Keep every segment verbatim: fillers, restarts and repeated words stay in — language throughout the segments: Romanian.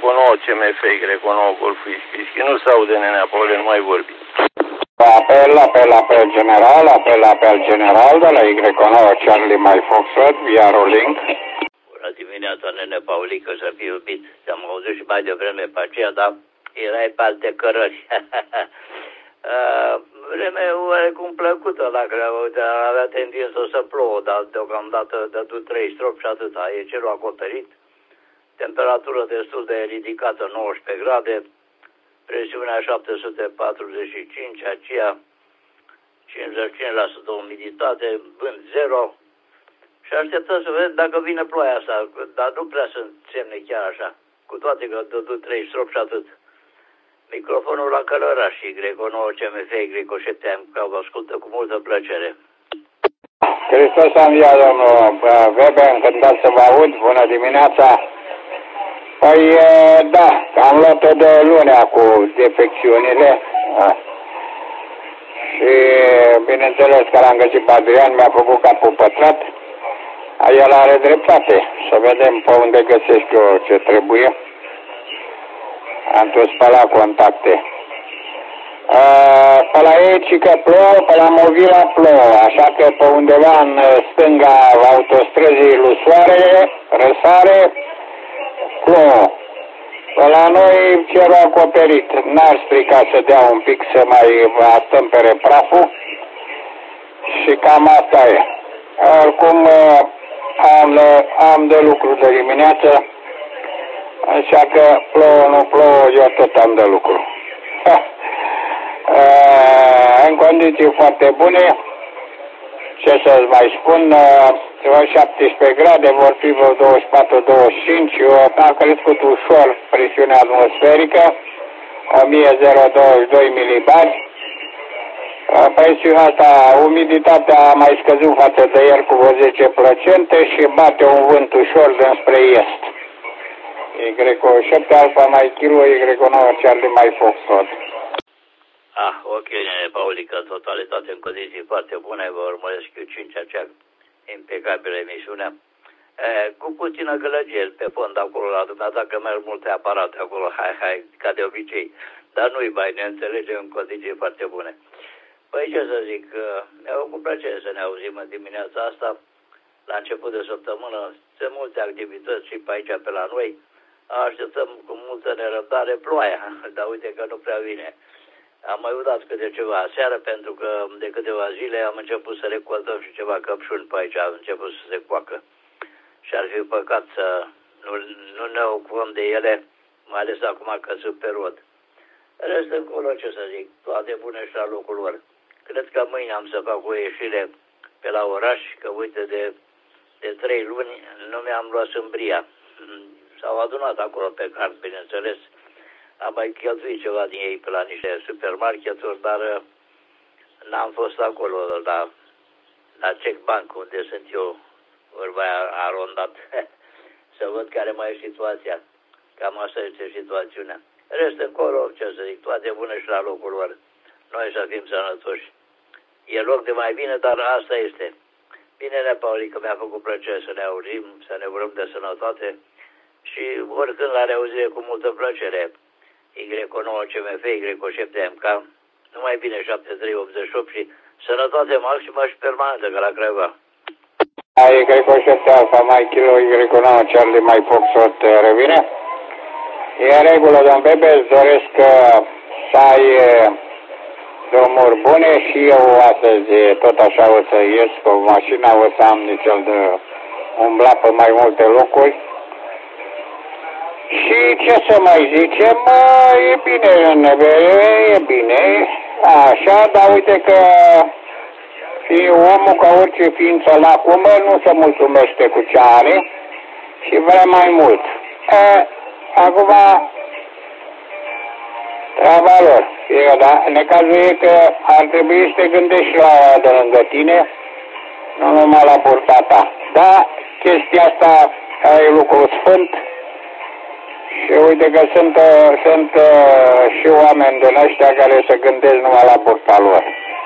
nouă C M F, Y nouă Golf Whisky. Nu se aude, nenea, Paule, nu mai vorbi. Apel, apel, apel general, apel, apel general de la Y nouă Charlie My Foxtrot, via Rolling. Bună dimineața, nene Paulică, să fii iubit. Te-am auzit și mai devreme pe aceea, dar erai pe alte cărări. Vreme oarecum plăcută, dacă avea tendință să plouă, dar deocamdată dădu trei stropi și atâta. E cerul acoperit, temperatură destul de ridicată, nouăsprezece grade, presiunea șapte sute patruzeci și cinci, aceea cincizeci și cinci la sută umiditate, vânt zero. Și așteptăm să vedem dacă vine ploaia asta, dar nu prea sunt semne chiar așa, cu toate că dădu trei stropi și atât. Microfonul la Călăraș, Y nouă C M F, Y șapte M K, vă ascultă cu multă plăcere. Hristos a înviat, domnul Weber, încântat să vă aud, bună dimineața. Păi, da, am luat-o de lunea cu defecțiunile. Și, bineînțeles că l-am găsit pe Adrian, mi-a făcut capul pătrat. El are dreptate, să vedem pe unde găsesc eu ce trebuie. Am tot spălat contacte. Uh, pe la ei că plouă, pe la Movila plouă, așa că pe undeva în stânga autostrăzii Lusoare, Răsare, plouă. Pe la noi cerul acoperit, n-ar strica să dea un pic să mai astâmpere praful și cam asta e. Oricum am, am de lucru de dimineață, așa că plouă, nu plouă, eu tot am de lucru. În condiții foarte bune, ce să-ți mai spun, șaptesprezece grade, vor fi vreo douăzeci și patru douăzeci și cinci, a crescut ușor presiunea atmosferică, o mie douăzeci și doi milibari. Presiunea asta, umiditatea a mai scăzut față de ieri cu vreo zece la sută și bate un vânt ușor dinspre est. Y șapte Alfa mai kilo, Y nouă Charlie mai Foxtrot. Ah, ok, nene Paulică, totalitate în condiții foarte bune, vă urmăresc eu cinci acea impecabilă emisiunea. E, cu puțină gălăgie pe fond acolo la dumneata, că merg multe aparate acolo, hai, hai, ca de obicei, dar nu-i mai, ne înțelegem în condiții foarte bune. Păi ce să zic, mi-a făcut plăcere să ne auzim în dimineața asta, la început de săptămână, sunt multe activități și pe aici, pe la noi, așteptăm cu multă nerăbdare ploaia, dar uite că nu prea vine. Am mai udat câte ceva aseară, pentru că de câteva zile am început să recoltăm și ceva căpșuni pe aici, am început să se coacă. Și ar fi păcat să nu, nu ne ocupăm de ele, mai ales acum că sunt pe rod. Rest încolo, ce să zic, toate bune și la locul lor. Cred că mâine am să fac o ieșire pe la oraș, că uite, de, de trei luni nu mi-am luat sâmbria. S-au adunat acolo pe card, bineînțeles. Am mai cheltuit ceva din ei pe la niște supermarketuri, dar n-am fost acolo la, la Check Bank, unde sunt eu, vorba arondat, să văd care mai e situația. Cam asta este situațiunea. Rest încolo, ce să zic, toate bune și la locul lor. Noi să fim sănătoși. E loc de mai bine, dar asta este. Bine, nea Paulică, mi-a făcut plăcere să ne auzim, să ne urăm de sănătate și oricând la reauzire cu multă plăcere. Y nouă C M F, Y șapte M K, numai bine șapte trei optzeci și opt și sănătate maximă și permanentă, ca la Craiova. Y șapte Alfa mai kilo, Y nouă Charlie mai Foxtrot revine. E în regulă, domn Bebe, îți doresc să ai drumuri bune și eu astăzi tot așa o să ies cu mașina, o să am nici-el de umbla pe mai multe locuri. Și ce să mai zicem, e bine, e bine, așa, dar uite că fi omul ca orice ființă la cumă nu se mulțumește cu ce are și vrea mai mult. E, acum, treaba lor. E, da, necazul e că ar trebui să te gândești la aia de lângă tine, nu numai la burta ta. Da, chestia asta e lucru sfânt. Și uite că sunt, sunt uh, și oameni din ăștia care se gândesc numai la burta lor.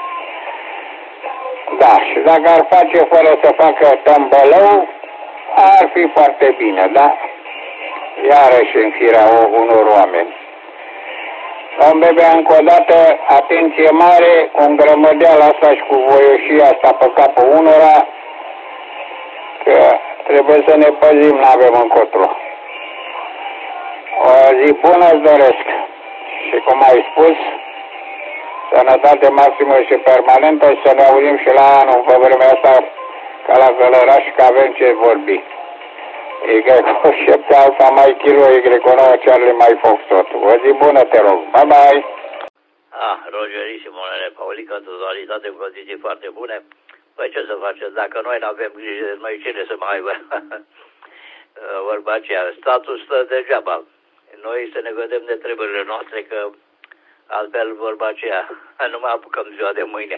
Da, și dacă ar face fără să facă tămbălău, ar fi foarte bine, da? iarăși în firea unor oameni. Domn Bebe, încă o dată, atenție mare, cu îngrămădeala asta și cu voioșia asta pe capul unora, că trebuie să ne păzim, n-avem încotro. O zi bună îți doresc și, cum ai spus, sănătate maximă și permanentă și să ne auzim și la anul, pe vremea asta, ca la Călăraș, că avem ce vorbi. Y șapte Alfa mai Kilo, Y nouă Charlie mai Foxtrot. O zi bună, te rog. Bye bye. Ah, Rogerissimo, nene Paulica, în totalitate, în condiții foarte bune. Păi ce să facem? Dacă noi nu avem grijă de noi, cine să mai aibă? Vorba aceea, statul stă degeaba. Noi să ne vedem de treburile noastre, că altfel vorba aceea, nu mai apucăm ziua de mâine.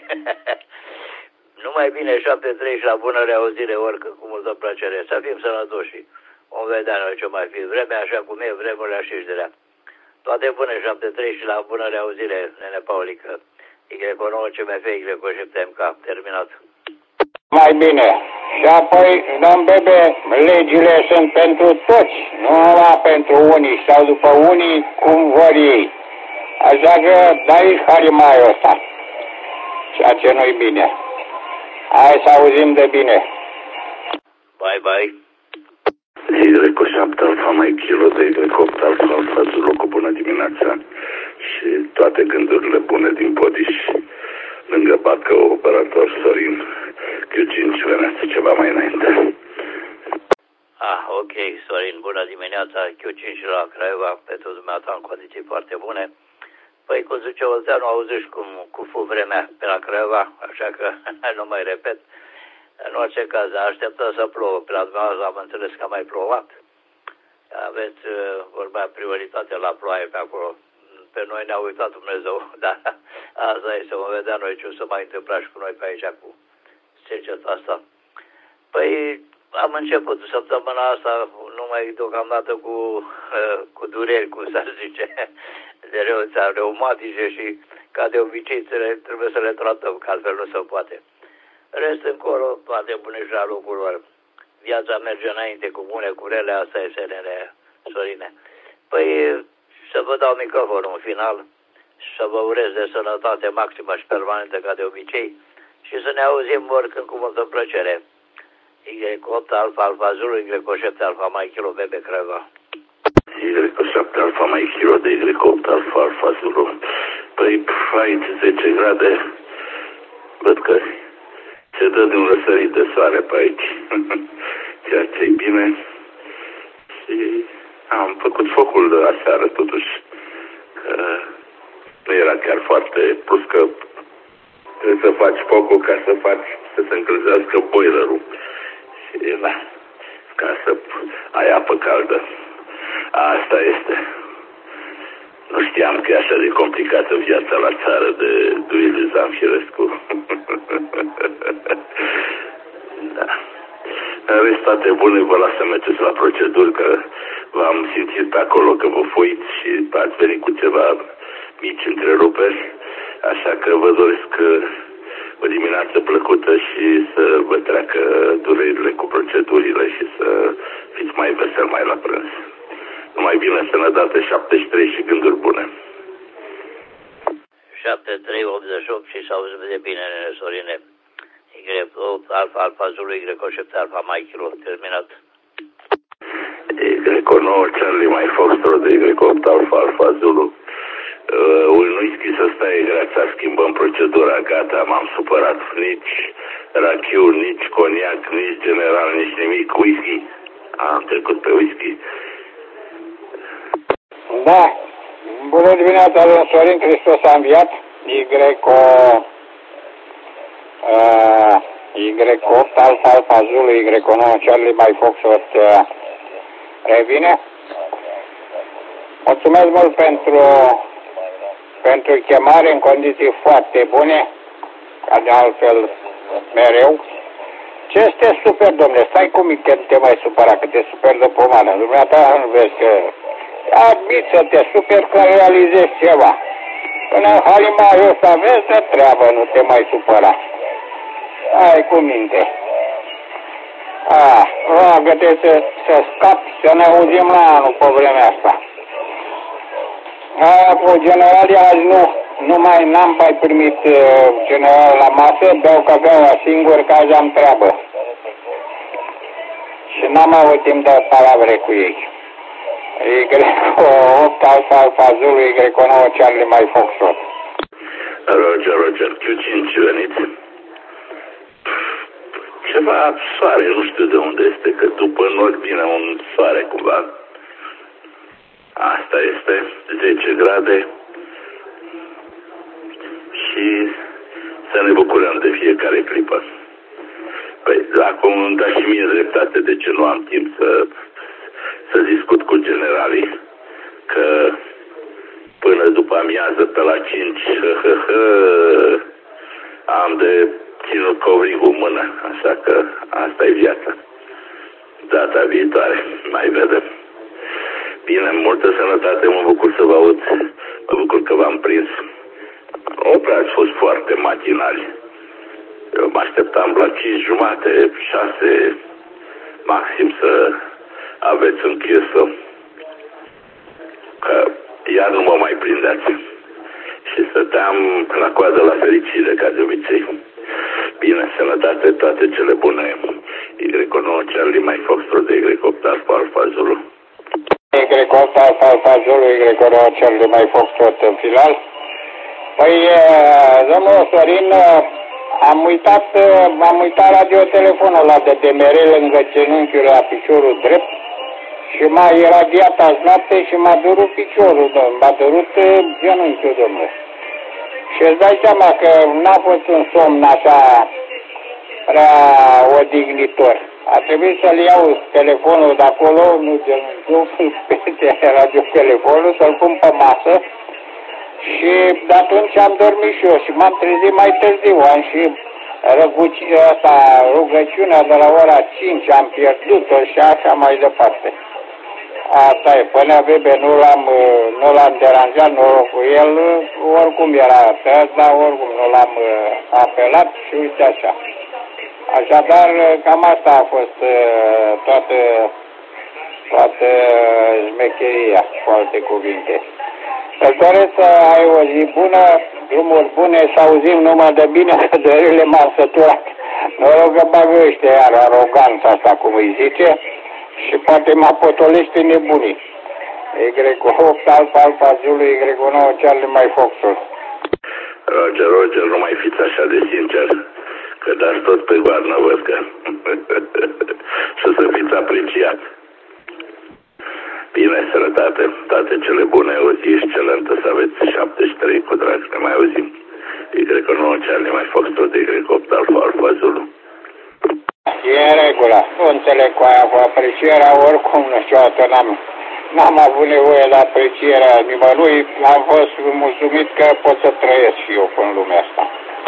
Numai bine, șapte trei și la bună reauzire, orică, cu multă plăcere. Să fim sănătoși. Vom vedea noi ce mai fi. Vremea așa cum e, vremurile așișderea. Toate bune, șapte trei și la bună reauzire, nene Paulică. Y nouă C M F, Y șapte M K. Terminat. Mai bine. Și apoi, domn Bebe, legile sunt pentru toți, nu numai pentru unii sau după unii, cum vor ei. Așa că dai harimaiul ăsta. Ceea ce nu-i bine. Hai să auzim de bine. Bye, bye. Y șapte Alfa mai Kilo de Y opt Alfa Alfa Zulu, cu bună dimineața și toate gândurile bune din Podiș, lângă Bacă, operator Sorin, Q cinci veneți ceva mai înainte. Ah, ok, Sorin, bună dimineața, Q cinci la Craiova, pentru dumneata în condiții foarte bune. Păi, cum zice Olteanu, auziși cum cu fu vremea pe la Craiova, așa că nu mai repet. În orice caz, așteptăm să plouă. Pe la dumneavoastră am înțeles că a mai plouat. Aveți, vorba, prioritate la ploaie pe acolo. Pe noi ne-a uitat Dumnezeu, dar asta e, să vom vedea noi ce o să mai întâmpla și cu noi pe aici cu seceta asta. Păi, am început săptămâna asta numai deocamdată cu, cu dureri, cum s-ar zice, de răuța reumatice și, ca de obicei, trebuie să le tratăm, că altfel nu se poate. Rest încolo, toate bune și la locul lor. Viața merge înainte cu bune, cu rele, asta e, Serene, Sorine. Păi, să vă dau microfonul în final și să vă urez de sănătate maximă și permanentă, ca de obicei, și să ne auzim oricând cu multă plăcere. Y opt Alfa Alfa Zulu, Y șapte Alfa mai Kilo, Bebe Craiova. Y șapte Alfa mai Kilo de Y opt Alfa Alfa Zulu. Păi, aici zece grade, văd că se dă de un răsărit de soare pe aici, ceea ce e bine. Și am făcut focul de aseară, totuși, că nu era chiar foarte, plus că trebuie să faci focul ca să faci, să se încălzească boilerul. Și, da, ca să ai apă caldă. Asta este. Nu știam că e așa de complicată viața la țară de Duiliu Zamfirescu. Da. În rest, toate bune, vă las să mergeți la proceduri, că v-am simțit pe acolo că vă foiți și ați venit cu ceva mici întreruperi. Așa că vă doresc o dimineață plăcută și să vă treacă durerile cu procedurile și să fiți mai vesel mai la prânz. Numai bine, sănătate, șaptezeci și trei și gânduri bune. șapte trei optzeci și opt și să auzim de bine, nene Sorine. Y opt Alfa Alfa Zulu, Y șapte Alfa mai Kilo, terminat. Y nouă Charlie mai Foxtrot de Y opt Alfa Alfa Zulu. Uh, un whisky să stai greața, schimbăm procedura, gata, m-am supărat. Nici rachiu, nici coniac, nici general, nici nimic. Whisky. Am trecut pe whisky. Da. Bună dimineața, domnul Sorin, Hristos a înviat. Y uh, Y opt Alfa Alfa Zulu, Y nouă Charlie mai Foxtrot uh, revine. Mulțumesc mult pentru pentru chemare în condiții foarte bune, ca de altfel mereu. Ce este super, domnule? Stai cu mine, că te mai supăra, că te super de pomană. Dumneata nu vezi că... Admit să te super că realizezi ceva. Până în halimaiul ăsta vezi de treabă, nu te mai supăra. Hai cu minte. A, roagă-te să, să scapi, să ne auzim la anul pe vremea asta. Aia cu generalii azi nu, nu mai n-am mai primit uh, general la masă, beau cafeaua singur că azi am treabă. Și n-am avut timp de palavre cu ei. Y opt Alfa Alfa Zulu, Y nouă Charlie mai Foxtrot. Roger, Roger, Q cinci veniți. Ceva soare, nu știu de unde este, că după nori vine un soare cumva. Asta este, zece grade. Și să ne bucurăm de fiecare clipă. Păi, acum îmi da și mie dreptate de ce nu am timp să, să discut cu generalii, că până după amiază, pe la cinci, hă, hă, hă, am de ținut covrigul în mână, așa că asta e viața. Data viitoare, mai vedem. Bine, multă sănătate, mă bucur să vă aud, mă bucur că v-am prins. Nu prea ați fost foarte matinali. Eu mă așteptam la cinci jumate, șase, maxim să aveți închisă. Că iar nu mă mai prindeați. Și stăteam la coadă la fericire, ca de obicei. Bine, sănătate, toate cele bune. Y nouă Charlie mai Foxtrot de Y opt Alfa Alfa Zulu. Y opt Alfa Alfa Zulu, Y nouă Charlie mai Foxtrot în final. Păi, domnul Sorin, am uitat, am uitat radiotelefonul ăla de demerel lângă genunchiul la piciorul drept și m-a iradiat azi noapte și m-a durut piciorul, m-a durut genunchiul, domnule. Și îți dai seama că n-a fost un somn așa prea odihnitor. A trebuit să-l iau telefonul de acolo, nu genunchiul, pe radiotelefonul, să-l pun pe masă. Și de atunci am dormit și eu și m-am trezit mai târziu, am și asta, rugăciunea de la ora cinci, am pierdut-o și așa mai departe. Asta e, până bebe nu l-am, nu l-am deranjat, noroc cu el, oricum era tăs, dar oricum nu l-am apelat și uite așa. Așadar, cam asta a fost toată, toată șmecheria, cu alte cuvinte. Îți doresc să ai o zi bună, drumuri bune, să auzim numai de bine, că dările m-am săturat. Noroc că bagă ăștia iar aroganța asta, cum îi zice, și poate mă potolește nebunii. Y opt Alfa Alfa Zulu, Y nouă Charlie mai Foxtrot. Roger, Roger, nu mai fiți așa de sincer, că dați tot pe goarnă, văd că. Și să fiți apreciat. Bine, sănătate, toate cele bune, o zi excelentă să aveți șaptezeci și trei cu drag, ne mai auzim. Y nouă Charlie mai Foxtrot, Y opt Alfa Alfa Zulu. E în regulă, nu înțeleg cu aia cu aprecierea, oricum niciodată n-am, n-am avut nevoie de aprecierea nimănui, am fost mulțumit că pot să trăiesc și eu în lumea asta.